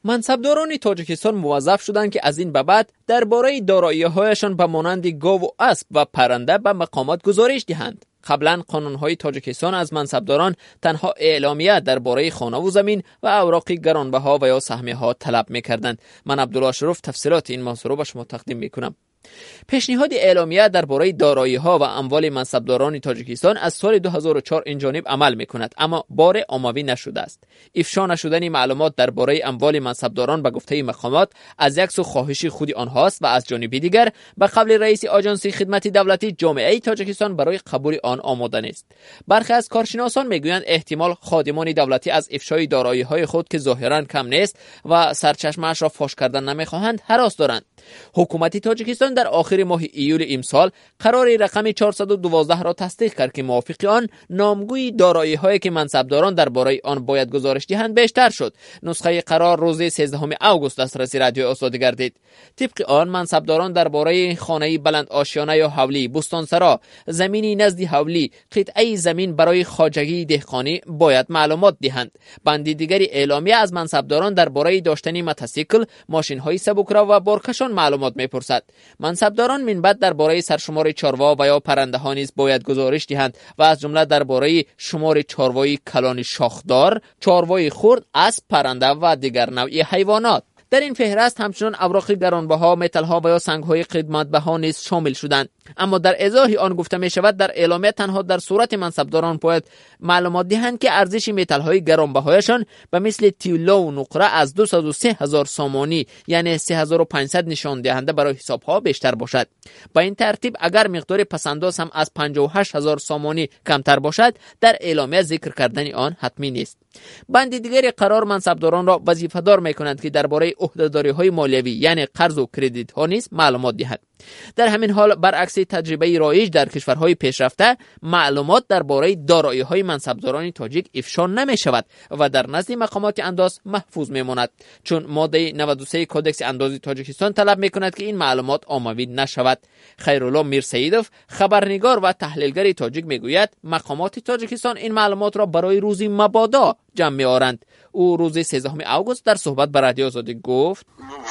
منصبداران تاجیکستان موظف شدند که از این به بعد درباره دارایی‌هایشان به مانند گاو و اسب و پرنده به مقامات گزارش دهند. قبلا قانون‌های تاجیکستان از منصبداران تنها اعلامیه درباره خانه و زمین و اوراق گرانبها و یا سهمیه‌ها طلب می‌کردند. من عبدالله اشرف تفصیلات این موضوع را به شما تقدیم می‌کنم. پیشنهاد اعلامیه درباره دارایی‌ها و اموال منصبداران تاجیکستان از سال 2004 این جانب عمل می‌کند، اما بار عمومی نشده است. افشا نشدن معلومات درباره اموال منصبداران به گفته مقامات از یک سو خواهش خود آنهاست و از جانب دیگر به قبل رئیس آژانس خدمت دولتی جامعه تاجیکستان برای قبول آن آماده نیست. برخی از کارشناسان میگویند احتمال خادمان دولتی از افشای دارایی‌های خود که ظاهراً کم نیست و سرچشمه‌اش را فاش کردن نمی‌خواهند هراس دارند. حکومت تاجیکستان در آخر ماه ایول امسال قرار رقم 412 را تصدیق کرد که موافق آن نامگوی دارایی‌هایی که منصبداران درباره آن باید گزارش دهند بیشتر شد. نسخه قرار روز 13 آگوست دسترسی رادیو آزادی گردید. طبق آن منصبداران درباره خانه بلند آشیانه یا حولی، بستانسرا، زمینی نزد حولی، قطعه زمین برای خواجگی دهقانی باید معلومات دهند. بند دیگری اعلامیه از منصبداران درباره داشتن موتورسیکل، ماشین‌های سبکرو و بارکشان معلومات می‌پرسد. منصبداران من بعد درباره سرشمار چاروا و یا پرنده ها نیز باید گزارش دهند و از جمله درباره شمار چاروای کلان شاخدار، چاروای خرد، اسب، پرنده و دیگر نوع حیوانات. در این فهرست همچنان اوراق گرانبها، متل‌ها و یا سنگ‌های قیمت‌بها نیز شامل شدند. اما در ازای آن گفته می شود در اعلامیه تنها در صورت منصبداران باید معلومات دهند که ارزش متل‌های گرانبهایشان به مثل طلا و نقره از 203,000 سامانی یعنی 3,500 نشان دهنده برای حساب‌ها بیشتر باشد. با این ترتیب اگر مقدار پسنداز هم از 58,000 سامانی کمتر باشد در اعلامیه ذکر کردن آن حتمی نیست. بند دیگری قرار منصبداران را وظیفه‌دار می‌کنند که درباره عهده‌داری‌های مالیوی یعنی قرض و کردیت‌ها نیز معلومات دهند. در همین حال برعکس تجربه رایج در کشورهای پیشرفته معلومات درباره دارایی‌های منصبداران تاجیک افشا نمی‌شود و در نزد مقامات انداز محفوظ می‌ماند، چون ماده 93 کدکس اندازی تاجیکستان طلب می‌کند که این معلومات عمومی نشود. خیرالله میرسیدوف خبرنگار و تحلیلگر تاجیک میگوید مقامات تاجیکستان این معلومات را برای روزی مبادا جمع می‌آورند. او روز 13 آگوست در صحبت با رادیو آزادی گفت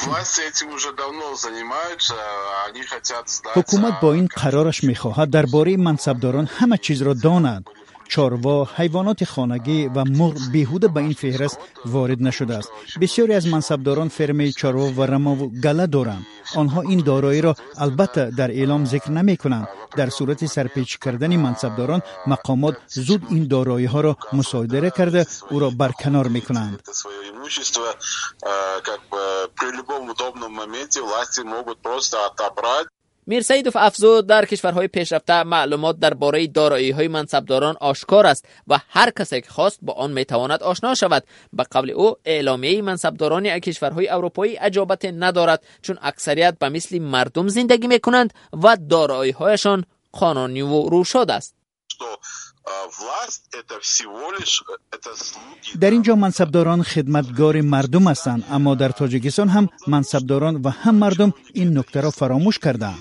حکومت با این قرارش می‌خواهد درباره منصبداران همه چیز را داند. چاروا، حیوانات خانگی و مرغ بیهوده به این فهرست وارد نشده است. بسیاری از منصبداران فرمه چاروا و رما و گله دارند. آنها این دارایی را البته در اعلام ذکر نمی کنند. در صورت سرپیچ کردن منصبداران مقامات زود این دارایی ها را مصادره کرده او را برکنار می کنند. میرسیدوف افزود در کشورهای پیشرفته معلومات درباره دارایی‌های منصبداران آشکار است و هر کسی که خواست با آن میتواند آشنا شود. به قول او اعلامیه منصبداران کشورهای اروپایی اجابت ندارد، چون اکثریت به مثل مردم زندگی میکنند و دارایی‌هایشان قانونی و روشاد است. در اینجا منصبداران خدمتگار مردم هستند، اما در تاجیکستان هم منصبداران و هم مردم این نکته را فراموش کردند.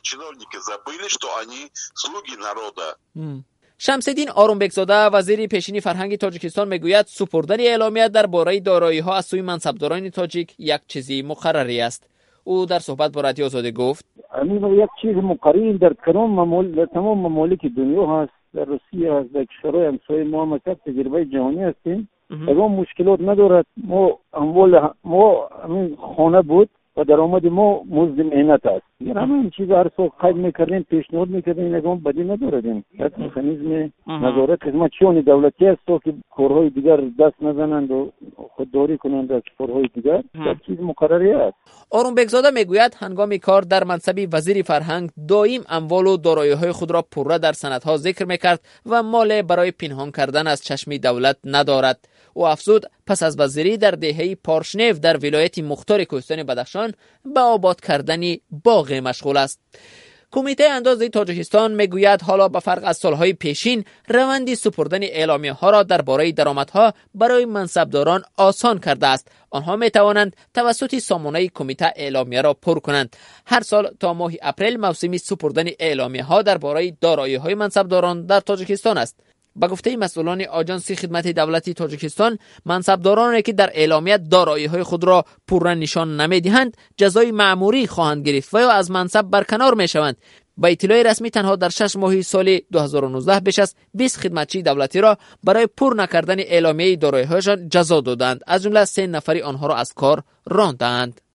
شمس‌الدین آرومبکزاده وزیر پیشین فرهنگ تاجیکستان میگوید سپردن اعلامیه درباره دارایی‌ها از سوی منصبداران تاجیک یک چیزی مقرری است. او در صحبت با رادیو آزادی گفت یک چیز مقرری در تمام ممالک دنیا هست، در روسیه هست، در کشورهای همسایه ما هم تجربه جهانی هستیم. اگر مشکلات ندارد، ما همین خانه بود و درآمد ما مزد مهنت است. یعنی همین چیز هر سال قید میکردیم، پیشنهاد میکردیم، اگر بدی نداردیم. یک مکانیزم نظارت خدمتچیان دولتی است که کارهای دیگر دست نزنند و خودداری کنند از کارهای دیگر. یک چیز مقرری است. آرومبکزاده میگوید هنگام کار در منصب وزیر فرهنگ دائم اموال و دارایی‌های خود را پرره در سندها ذکر میکرد و مال برای پنهان کردن از چشم دولت ندارد. او افزود پس از وزیری در دهه پارشنیف در ولایت مختار کوهستان بدخشان به آباد کردن باغ مشغول است. کمیته اندازه تاجیکستان میگوید حالا به فرق از سالهای پیشین روند سپردن اعلامیه ها را درباره درآمدها برای منصبداران آسان کرده است. آنها می توانند توسط سامانه کمیته اعلامیه را پر کنند. هر سال تا ماه اپریل موسم سپردن اعلامیه ها درباره دارایی های منصبداران در تاجیکستان است. به گفته مسئولان آژانس خدمت دولتی تاجیکستان، منصبدارانی که در اعلامیه دارایی‌های خود را پورا نشان نمی‌دهند جزای مأموری خواهند گرفت و یا از منصب برکنار می‌شوند. با اطلاع رسمی تنها در 6 ماه سال 2019 بیش از 20 خدمتچی دولتی را برای پر نکردن اعلامیه دارایی‌هایشان جزا دادند، از جمله 3 نفری آنها را از کار راندند.